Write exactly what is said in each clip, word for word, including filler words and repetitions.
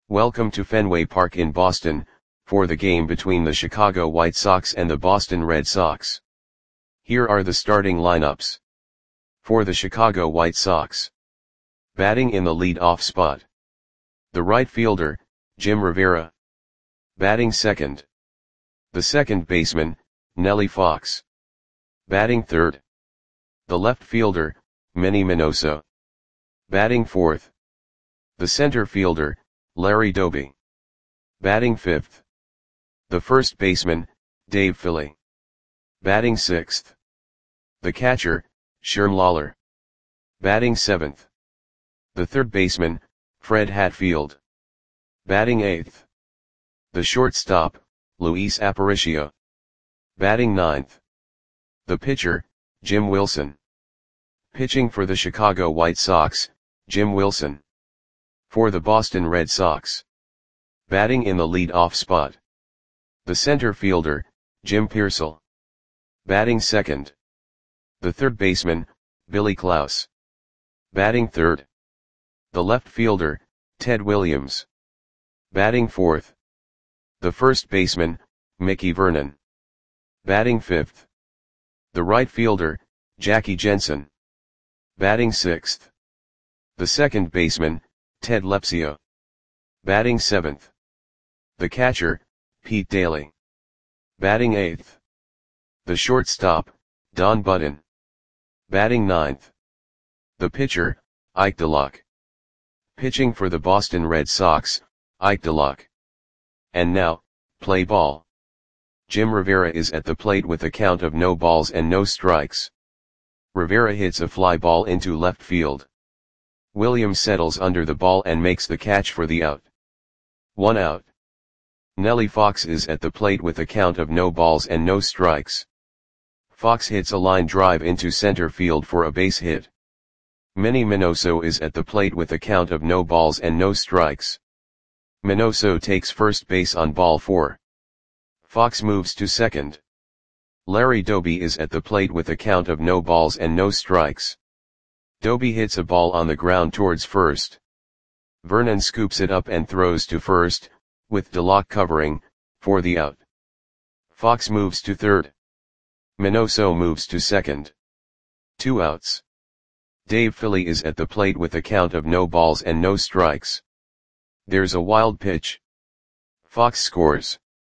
Welcome to Fenway Park in Boston, for the game between the Chicago White Sox and the Boston Red Sox. Here are the starting lineups. For the Chicago White Sox. Batting in the lead-off spot. The right fielder, Jim Rivera. Batting second. The second baseman, Nellie Fox. Batting third. The left fielder, Manny Minoso. Batting fourth. The center fielder, Larry Doby. Batting fifth. The first baseman, Dave Philly. Batting sixth. The catcher, Sherm Lawler. Batting seventh. The third baseman, Fred Hatfield. Batting eighth. The shortstop, Luis Aparicio. Batting ninth. The pitcher, Jim Wilson. Pitching for the Chicago White Sox, Jim Wilson. For the Boston Red Sox. Batting in the lead-off spot. The center fielder, Jim Piersall. Batting second. The third baseman, Billy Klaus. Batting third. The left fielder, Ted Williams. Batting fourth. The first baseman, Mickey Vernon. Batting fifth. The right fielder, Jackie Jensen. Batting sixth. The second baseman, Ted Lepsio. Batting seventh. The catcher, Pete Daly. Batting eighth. The shortstop, Don Button. Batting ninth. The pitcher, Ike DeLock. Pitching for the Boston Red Sox, Ike DeLock. And now, play ball. Jim Rivera is at the plate with a count of no balls and no strikes. Rivera hits a fly ball into left field. Williams settles under the ball and makes the catch for the out. One out. Nellie Fox is at the plate with a count of no balls and no strikes. Fox hits a line drive into center field for a base hit. Manny Minoso is at the plate with a count of no balls and no strikes. Minoso takes first base on ball four. Fox moves to second. Larry Doby is at the plate with a count of no balls and no strikes. Doby hits a ball on the ground towards first. Vernon scoops it up and throws to first, with DeLock covering, for the out. Fox moves to third. Minoso moves to second. Two outs. Dave Philly is at the plate with a count of no balls and no strikes. There's a wild pitch. Fox scores.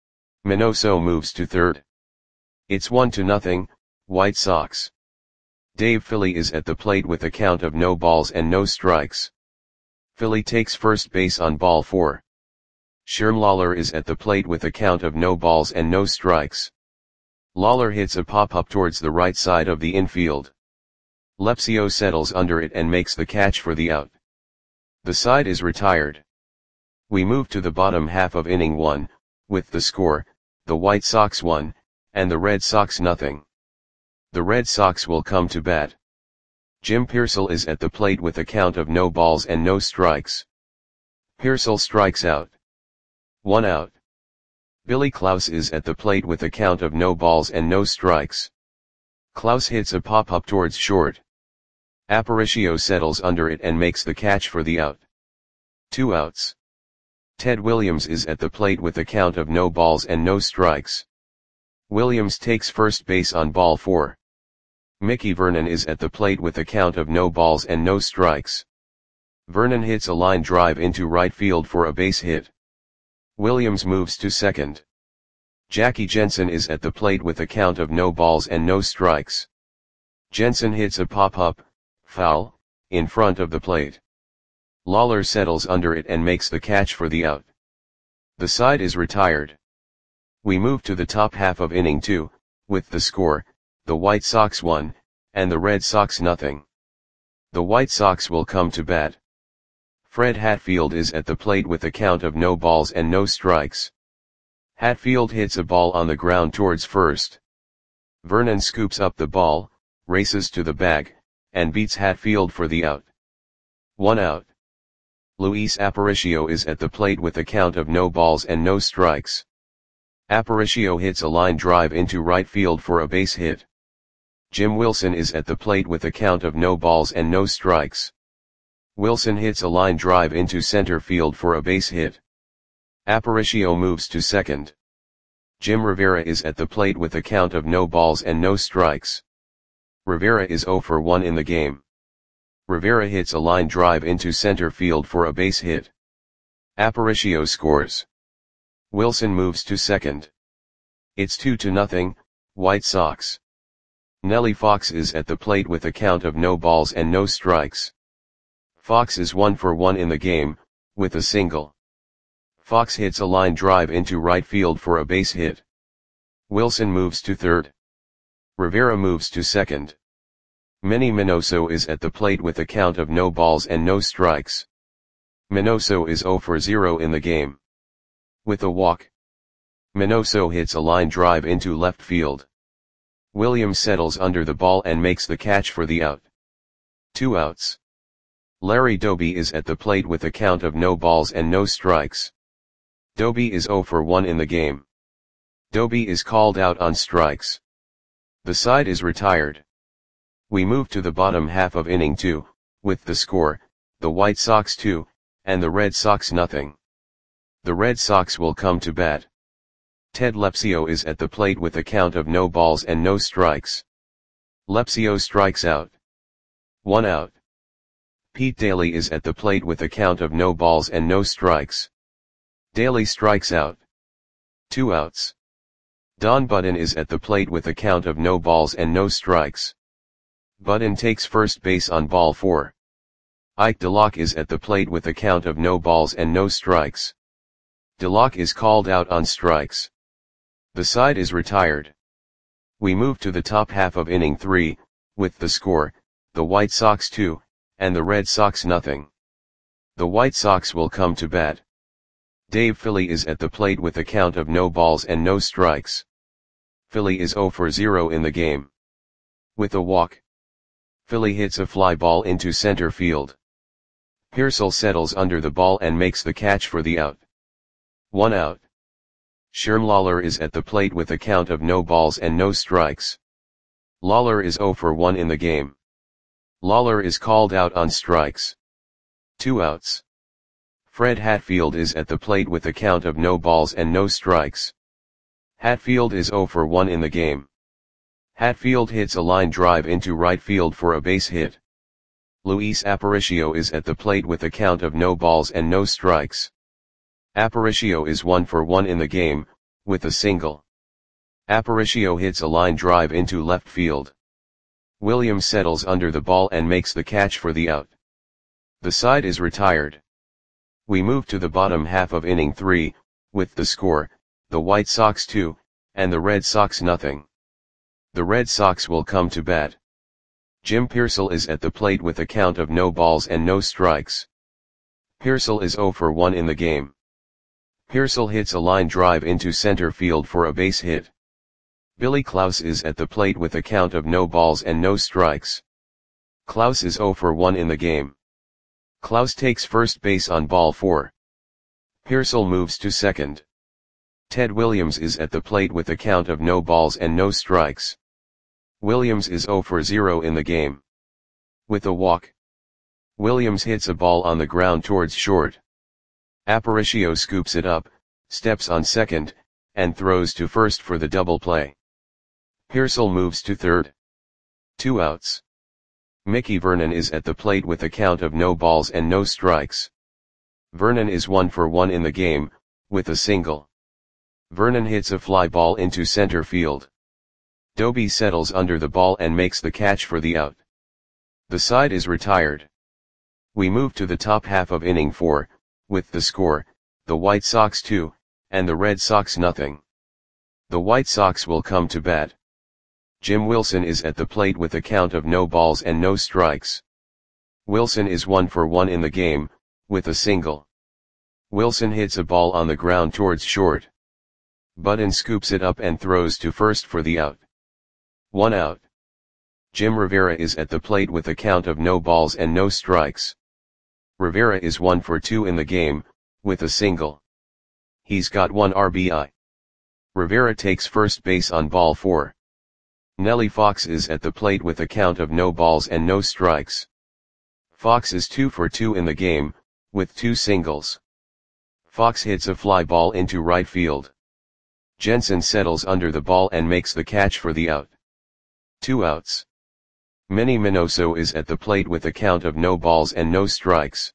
Minoso moves to third. It's one to nothing, White Sox. Dave Philly is at the plate with a count of no balls and no strikes. Philly takes first base on ball four. Sherm Lawler is at the plate with a count of no balls and no strikes. Lawler hits a pop-up towards the right side of the infield. Lepsio settles under it and makes the catch for the out. The side is retired. We move to the bottom half of inning one, with the score, the White Sox one, and the Red Sox nothing. The Red Sox will come to bat. Jim Piersall is at the plate with a count of no balls and no strikes. Piersall strikes out. One out. Billy Klaus is at the plate with a count of no balls and no strikes. Klaus hits a pop-up towards short. Aparicio settles under it and makes the catch for the out. Two outs. Ted Williams is at the plate with a count of no balls and no strikes. Williams takes first base on ball four. Mickey Vernon is at the plate with a count of no balls and no strikes. Vernon hits a line drive into right field for a base hit. Williams moves to second. Jackie Jensen is at the plate with a count of no balls and no strikes. Jensen hits a pop-up, foul, in front of the plate. Lawler settles under it and makes the catch for the out. The side is retired. We move to the top half of inning two, with the score, the White Sox one, and the Red Sox nothing. The White Sox will come to bat. Fred Hatfield is at the plate with a count of no balls and no strikes. Hatfield hits a ball on the ground towards first. Vernon scoops up the ball, races to the bag, and beats Hatfield for the out. One out. Luis Aparicio is at the plate with a count of no balls and no strikes. Aparicio hits a line drive into right field for a base hit. Jim Wilson is at the plate with a count of no balls and no strikes. Wilson hits a line drive into center field for a base hit. Aparicio moves to second. Jim Rivera is at the plate with a count of no balls and no strikes. Rivera is zero for one in the game. Rivera hits a line drive into center field for a base hit. Aparicio scores. Wilson moves to second. It's two to nothing, White Sox. Nellie Fox is at the plate with a count of no balls and no strikes. Fox is one for one in the game, with a single. Fox hits a line drive into right field for a base hit. Wilson moves to third. Rivera moves to second. Manny Minoso is at the plate with a count of no balls and no strikes. Minoso is zero for zero in the game. With a walk. Minoso hits a line drive into left field. Williams settles under the ball and makes the catch for the out. Two outs. Larry Doby is at the plate with a count of no balls and no strikes. Doby is zero for one in the game. Doby is called out on strikes. The side is retired. We move to the bottom half of inning two, with the score, the White Sox two, and the Red Sox nothing. The Red Sox will come to bat. Ted Lepsio is at the plate with a count of no balls and no strikes. Lepsio strikes out. One out. Pete Daly is at the plate with a count of no balls and no strikes. Daly strikes out. Two outs. Don Budden is at the plate with a count of no balls and no strikes. Budden takes first base on ball four. Ike DeLocke is at the plate with a count of no balls and no strikes. DeLocke is called out on strikes. The side is retired. We move to the top half of inning three, with the score, the White Sox two, and the Red Sox nothing. The White Sox will come to bat. Dave Philly is at the plate with a count of no balls and no strikes. Philly is zero for zero in the game. With a walk. Philly hits a fly ball into center field. Pearsall settles under the ball and makes the catch for the out. One out. Sherm Lawler is at the plate with a count of no balls and no strikes. Lawler is zero for one in the game. Lawler is called out on strikes. Two outs. Fred Hatfield is at the plate with a count of no balls and no strikes. Hatfield is zero for one in the game. Hatfield hits a line drive into right field for a base hit. Luis Aparicio is at the plate with a count of no balls and no strikes. Aparicio is one for one in the game, with a single. Aparicio hits a line drive into left field. Williams settles under the ball and makes the catch for the out. The side is retired. We move to the bottom half of inning three, with the score, the White Sox two, and the Red Sox nothing. The Red Sox will come to bat. Jim Pearsall is at the plate with a count of no balls and no strikes. Pearsall is zero for one in the game. Pearsall hits a line drive into center field for a base hit. Billy Klaus is at the plate with a count of no balls and no strikes. Klaus is zero for one in the game. Klaus takes first base on ball four. Pearsall moves to second. Ted Williams is at the plate with a count of no balls and no strikes. Williams is zero for zero in the game. With a walk. Williams hits a ball on the ground towards short. Aparicio scoops it up, steps on second, and throws to first for the double play. Pearsall moves to third. Two outs. Mickey Vernon is at the plate with a count of no balls and no strikes. Vernon is one for one in the game, with a single. Vernon hits a fly ball into center field. Doby settles under the ball and makes the catch for the out. The side is retired. We move to the top half of inning four, with the score, the White Sox two, and the Red Sox nothing. The White Sox will come to bat. Jim Wilson is at the plate with a count of no balls and no strikes. Wilson is one for one in the game, with a single. Wilson hits a ball on the ground towards short. Budden scoops it up and throws to first for the out. One out. Jim Rivera is at the plate with a count of no balls and no strikes. Rivera is one for two in the game, with a single. He's got one R B I. Rivera takes first base on ball four. Nellie Fox is at the plate with a count of no balls and no strikes. Fox is two for two in the game, with two singles. Fox hits a fly ball into right field. Jensen settles under the ball and makes the catch for the out. Two outs. Manny Minoso is at the plate with a count of no balls and no strikes.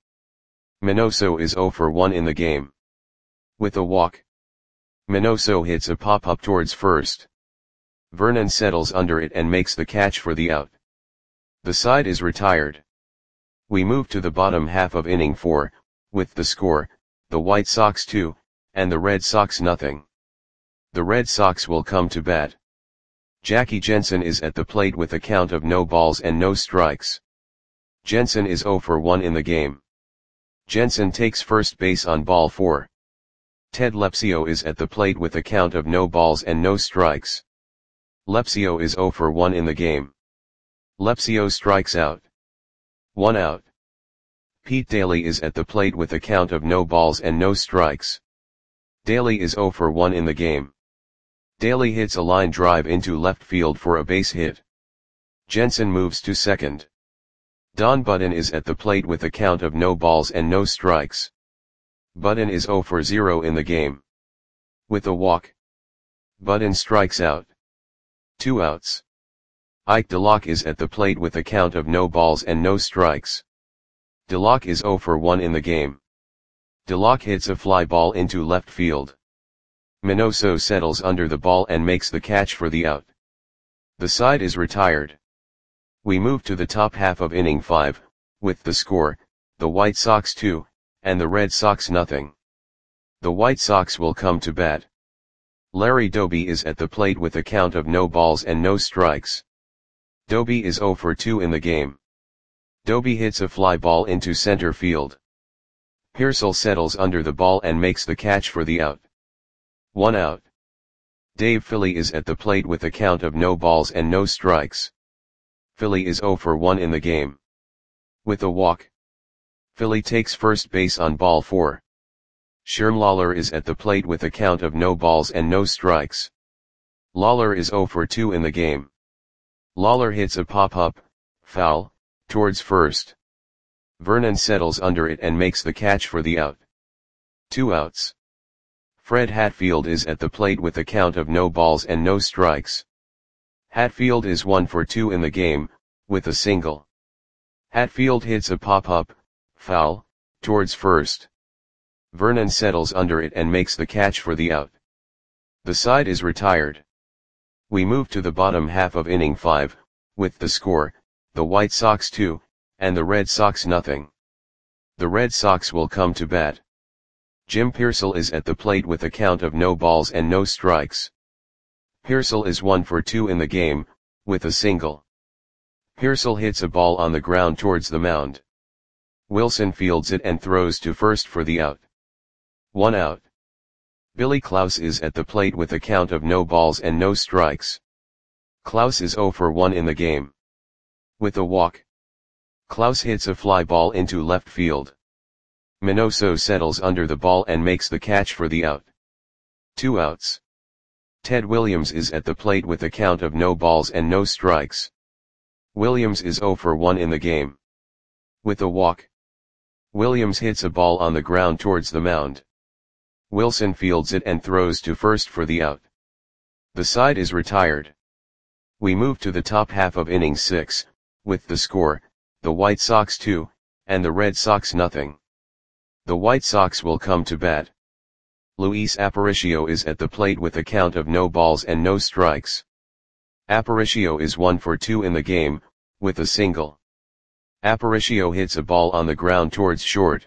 Minoso is zero for one in the game. With a walk, Minoso hits a pop-up towards first. Vernon settles under it and makes the catch for the out. The side is retired. We move to the bottom half of inning four, with the score, the White Sox two, and the Red Sox nothing. The Red Sox will come to bat. Jackie Jensen is at the plate with a count of no balls and no strikes. Jensen is zero for one in the game. Jensen takes first base on ball four. Ted Lepsio is at the plate with a count of no balls and no strikes. Lepsio is zero for one in the game. Lepsio strikes out. One out. Pete Daly is at the plate with a count of no balls and no strikes. Daly is zero for one in the game. Daly hits a line drive into left field for a base hit. Jensen moves to second. Don Budden is at the plate with a count of no balls and no strikes. Budden is zero for zero in the game. With a walk, Budden strikes out. Two outs. Ike DeLocke is at the plate with a count of no balls and no strikes. DeLocke is zero for one in the game. DeLocke hits a fly ball into left field. Minoso settles under the ball and makes the catch for the out. The side is retired. We move to the top half of inning five, with the score, the White Sox two, and the Red Sox nothing. The White Sox will come to bat. Larry Doby is at the plate with a count of no balls and no strikes. Doby is zero for two in the game. Doby hits a fly ball into center field. Pearsall settles under the ball and makes the catch for the out. One out. Dave Philly is at the plate with a count of no balls and no strikes. Philly is zero for one in the game. With a walk, Philly takes first base on ball four. Sherm Lawler is at the plate with a count of no balls and no strikes. Lawler is zero for two in the game. Lawler hits a pop-up, foul, towards first. Vernon settles under it and makes the catch for the out. Two outs. Fred Hatfield is at the plate with a count of no balls and no strikes. Hatfield is one for two in the game, with a single. Hatfield hits a pop-up, foul, towards first. Vernon settles under it and makes the catch for the out. The side is retired. We move to the bottom half of inning five, with the score, the White Sox two, and the Red Sox nothing. The Red Sox will come to bat. Jim Pearsall is at the plate with a count of no balls and no strikes. Pearsall is one for two in the game, with a single. Pearsall hits a ball on the ground towards the mound. Wilson fields it and throws to first for the out. One out. Billy Klaus is at the plate with a count of no balls and no strikes. Klaus is zero for one in the game. With a walk, Klaus hits a fly ball into left field. Minoso settles under the ball and makes the catch for the out. Two outs. Ted Williams is at the plate with a count of no balls and no strikes. Williams is zero for one in the game. With a walk, Williams hits a ball on the ground towards the mound. Wilson fields it and throws to first for the out. The side is retired. We move to the top half of inning six, with the score, the White Sox two, and the Red Sox nothing. The White Sox will come to bat. Luis Aparicio is at the plate with a count of no balls and no strikes. Aparicio is one for two in the game, with a single. Aparicio hits a ball on the ground towards short.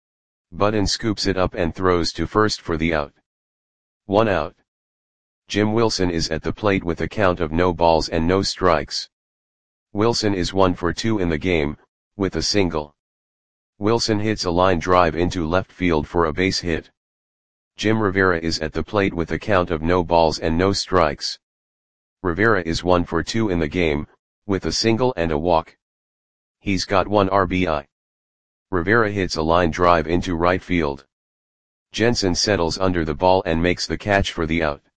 Budden scoops it up and throws to first for the out. One out. Jim Wilson is at the plate with a count of no balls and no strikes. Wilson is one for two in the game, with a single. Wilson hits a line drive into left field for a base hit. Jim Rivera is at the plate with a count of no balls and no strikes. Rivera is one for two in the game, with a single and a walk. He's got one R B I. Rivera hits a line drive into right field. Jensen settles under the ball and makes the catch for the out.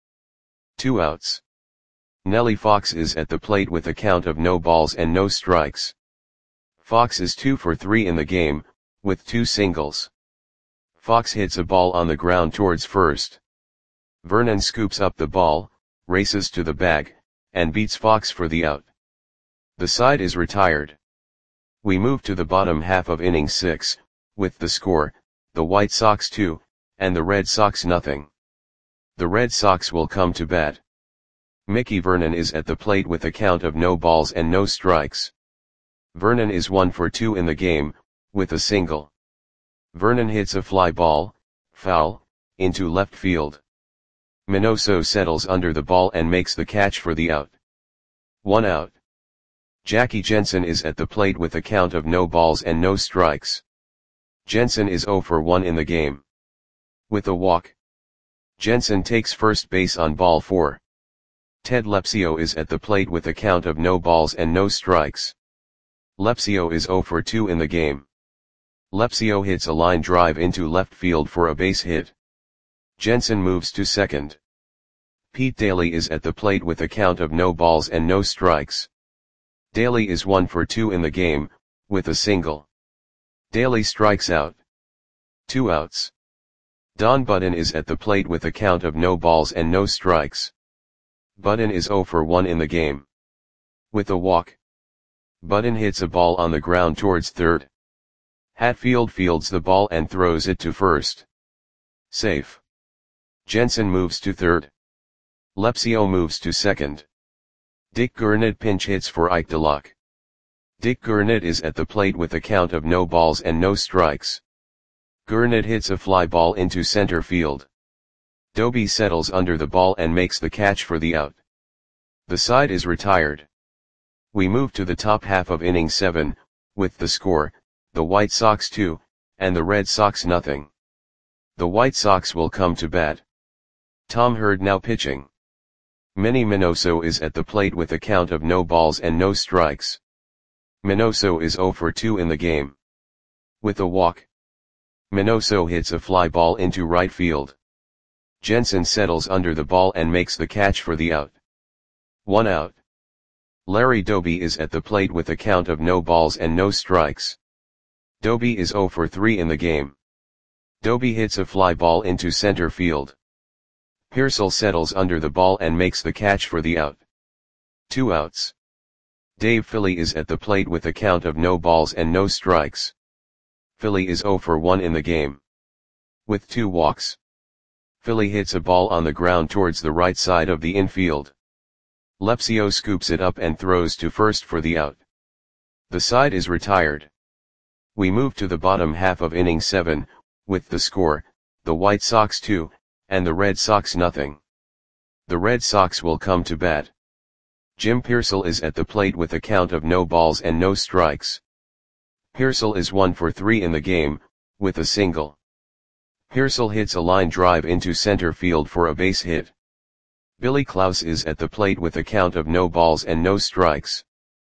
Two outs. Nellie Fox is at the plate with a count of no balls and no strikes. Fox is two for three in the game, with two singles. Fox hits a ball on the ground towards first. Vernon scoops up the ball, races to the bag, and beats Fox for the out. The side is retired. We move to the bottom half of inning six, with the score, the White Sox two, and the Red Sox nothing. The Red Sox will come to bat. Mickey Vernon is at the plate with a count of no balls and no strikes. Vernon is one for two in the game, with a single. Vernon hits a fly ball, foul, into left field. Minoso settles under the ball and makes the catch for the out. One out. Jackie Jensen is at the plate with a count of no balls and no strikes. Jensen is zero for one in the game. With a walk. Jensen takes first base on ball four. Ted Lepsio is at the plate with a count of no balls and no strikes. Lepsio is zero for two in the game. Lepsio hits a line drive into left field for a base hit. Jensen moves to second. Pete Daly is at the plate with a count of no balls and no strikes. Daly is one for two in the game, with a single. Daly strikes out. Two outs. Don Button is at the plate with a count of no balls and no strikes. Button is zero for one in the game. With a walk. Button hits a ball on the ground towards third. Hatfield fields the ball and throws it to first. Safe. Jensen moves to third. Lepsio moves to second. Dick Gurnett pinch hits for Ike DeLock. Dick Gurnett is at the plate with a count of no balls and no strikes. Gurnett hits a fly ball into center field. Doby settles under the ball and makes the catch for the out. The side is retired. We move to the top half of inning seven, with the score, the White Sox two, and the Red Sox nothing. The White Sox will come to bat. Tom Hurd now pitching. Manny Minoso is at the plate with a count of no balls and no strikes. Minoso is zero for two in the game. With a walk. Minoso hits a fly ball into right field. Jensen settles under the ball and makes the catch for the out. One out. Larry Doby is at the plate with a count of no balls and no strikes. Doby is zero for three in the game. Doby hits a fly ball into center field. Pearsall settles under the ball and makes the catch for the out. Two outs. Dave Philly is at the plate with a count of no balls and no strikes. Philly is zero for one in the game. With two walks. Philly hits a ball on the ground towards the right side of the infield. Lepsio scoops it up and throws to first for the out. The side is retired. We move to the bottom half of inning seven, with the score, the White Sox two, and the Red Sox nothing. The Red Sox will come to bat. Jim Pearsall is at the plate with a count of no balls and no strikes. Pearsall is one for three in the game, with a single. Pearsall hits a line drive into center field for a base hit. Billy Klaus is at the plate with a count of no balls and no strikes.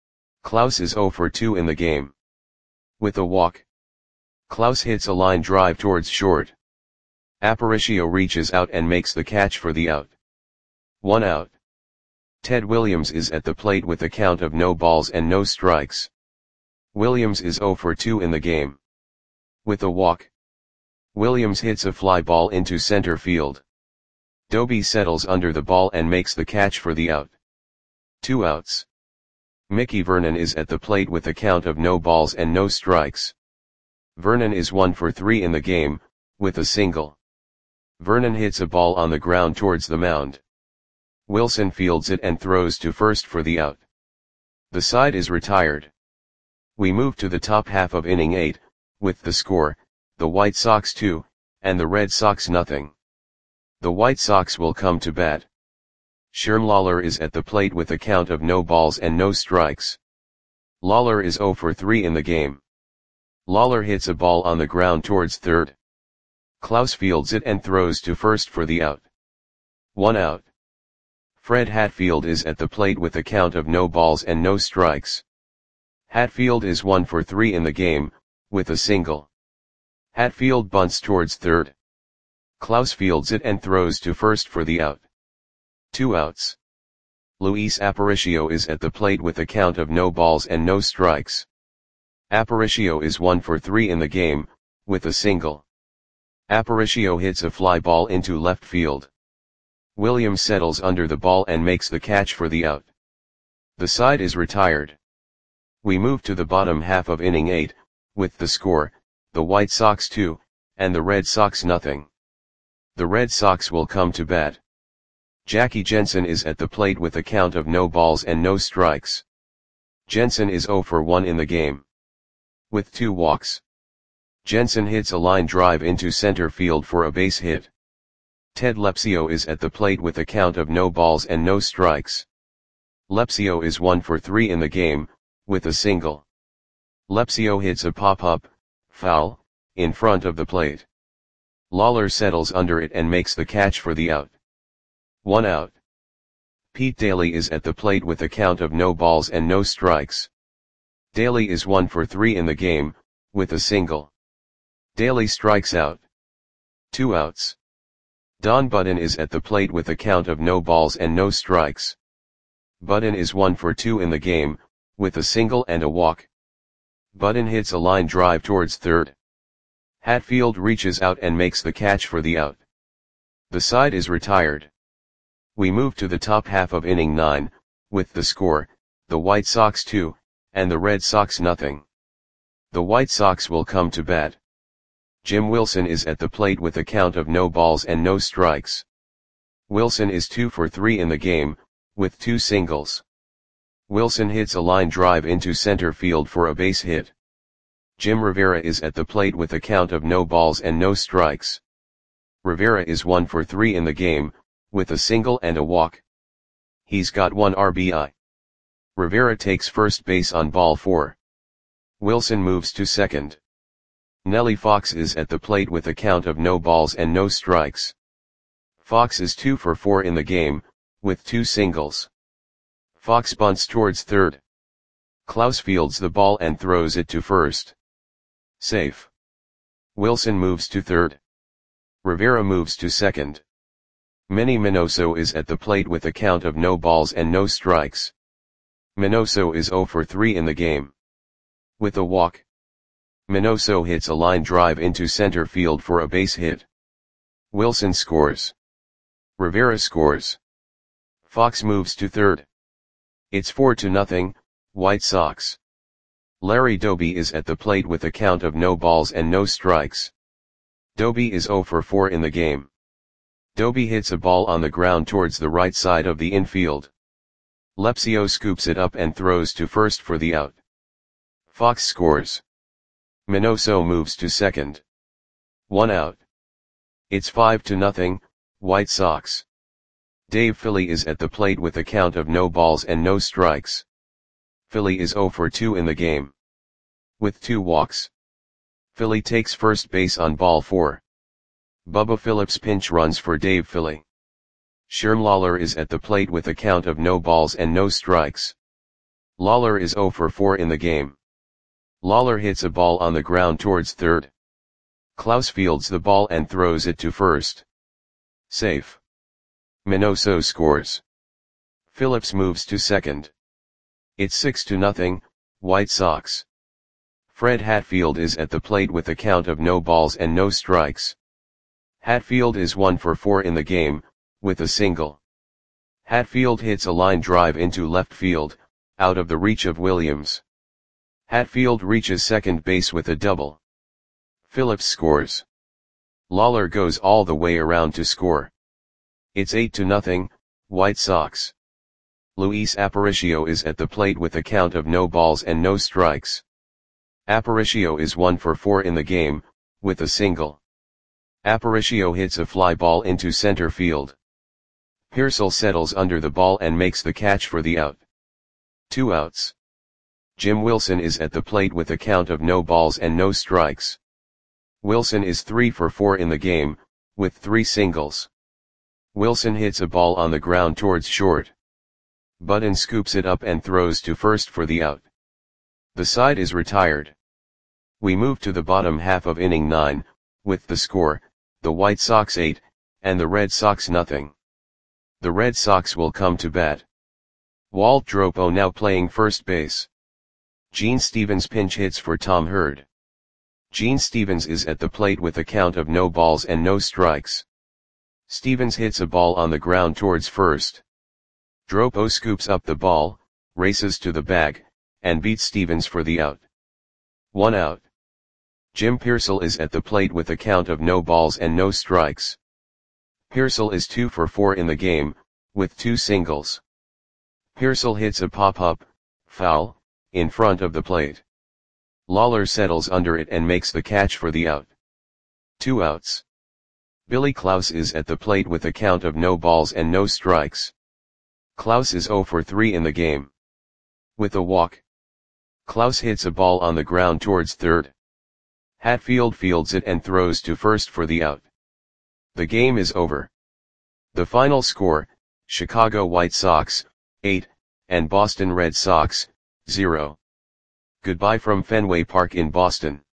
Klaus is zero for two in the game. With a walk. Klaus hits a line drive towards short. Aparicio reaches out and makes the catch for the out. One out. Ted Williams is at the plate with a count of no balls and no strikes. Williams is zero for two in the game. With a walk. Williams hits a fly ball into center field. Doby settles under the ball and makes the catch for the out. Two outs. Mickey Vernon is at the plate with a count of no balls and no strikes. Vernon is one for three in the game, with a single. Vernon hits a ball on the ground towards the mound. Wilson fields it and throws to first for the out. The side is retired. We move to the top half of inning eight, with the score, the White Sox two, and the Red Sox nothing. The White Sox will come to bat. Sherm Lawler is at the plate with a count of no balls and no strikes. Lawler is zero for three in the game. Lawler hits a ball on the ground towards third. Klaus fields it and throws to first for the out. One out. Fred Hatfield is at the plate with a count of no balls and no strikes. Hatfield is one for three in the game, with a single. Hatfield bunts towards third. Klaus fields it and throws to first for the out. Two outs. Luis Aparicio is at the plate with a count of no balls and no strikes. Aparicio is one for three in the game, with a single. Aparicio hits a fly ball into left field. Williams settles under the ball and makes the catch for the out. The side is retired. We move to the bottom half of inning eight, with the score, the White Sox two, and the Red Sox nothing. The Red Sox will come to bat. Jackie Jensen is at the plate with a count of no balls and no strikes. Jensen is oh for one in the game, with two walks. Jensen hits a line drive into center field for a base hit. Ted Lepsio is at the plate with a count of no balls and no strikes. Lepsio is one for three in the game, with a single. Lepsio hits a pop-up, foul, in front of the plate. Lawler settles under it and makes the catch for the out. One out. Pete Daly is at the plate with a count of no balls and no strikes. Daly is one for three in the game, with a single. Daly strikes out. Two outs. Don Budden is at the plate with a count of no balls and no strikes. Budden is one for two in the game, with a single and a walk. Budden hits a line drive towards third. Hatfield reaches out and makes the catch for the out. The side is retired. We move to the top half of inning nine, with the score, the White Sox two, and the Red Sox nothing. The White Sox will come to bat. Jim Wilson is at the plate with a count of no balls and no strikes. Wilson is two for three in the game, with two singles. Wilson hits a line drive into center field for a base hit. Jim Rivera is at the plate with a count of no balls and no strikes. Rivera is one for three in the game, with a single and a walk. He's got one R B I. Rivera takes first base on ball four. Wilson moves to second. Nellie Fox is at the plate with a count of no balls and no strikes. Fox is two for four in the game, with two singles. Fox bunts towards third. Klaus fields the ball and throws it to first. Safe. Wilson moves to third. Rivera moves to second. Manny Minoso is at the plate with a count of no balls and no strikes. Minoso is oh for three in the game, with a walk. Minoso hits a line drive into center field for a base hit. Wilson scores. Rivera scores. Fox moves to third. It's four to nothing, White Sox. Larry Doby is at the plate with a count of no balls and no strikes. Doby is oh for four in the game. Doby hits a ball on the ground towards the right side of the infield. Lepsio scoops it up and throws to first for the out. Fox scores. Minoso moves to second. One out. It's five to nothing, White Sox. Dave Philly is at the plate with a count of no balls and no strikes. Philly is oh for two in the game, with two walks. Philly takes first base on ball four. Bubba Phillips pinch runs for Dave Philly. Sherm Lawler is at the plate with a count of no balls and no strikes. Lawler is oh for four in the game. Lawler hits a ball on the ground towards third. Klaus fields the ball and throws it to first. Safe. Minoso scores. Phillips moves to second. It's six to nothing, White Sox. Fred Hatfield is at the plate with a count of no balls and no strikes. Hatfield is one for four in the game, with a single. Hatfield hits a line drive into left field, out of the reach of Williams. Hatfield reaches second base with a double. Phillips scores. Lawler goes all the way around to score. It's eight to nothing, White Sox. Luis Aparicio is at the plate with a count of no balls and no strikes. Aparicio is one for four in the game, with a single. Aparicio hits a fly ball into center field. Pearsall settles under the ball and makes the catch for the out. Two outs. Jim Wilson is at the plate with a count of no balls and no strikes. Wilson is three for four in the game, with three singles. Wilson hits a ball on the ground towards short. Budden scoops it up and throws to first for the out. The side is retired. We move to the bottom half of inning nine, with the score, the White Sox eight, and the Red Sox nothing. The Red Sox will come to bat. Walt Dropo now playing first base. Gene Stevens pinch hits for Tom Hurd. Gene Stevens is at the plate with a count of no balls and no strikes. Stevens hits a ball on the ground towards first. Dropo scoops up the ball, races to the bag, and beats Stevens for the out. One out. Jim Piersall is at the plate with a count of no balls and no strikes. Piersall is two for four in the game, with two singles. Piersall hits a pop-up, foul, in front of the plate. Lawler settles under it and makes the catch for the out. Two outs. Billy Klaus is at the plate with a count of no balls and no strikes. Klaus is zero for three in the game. With a walk. Klaus hits a ball on the ground towards third. Hatfield fields it and throws to first for the out. The game is over. The final score, Chicago White Sox, eight, and Boston Red Sox, zero. Goodbye from Fenway Park in Boston.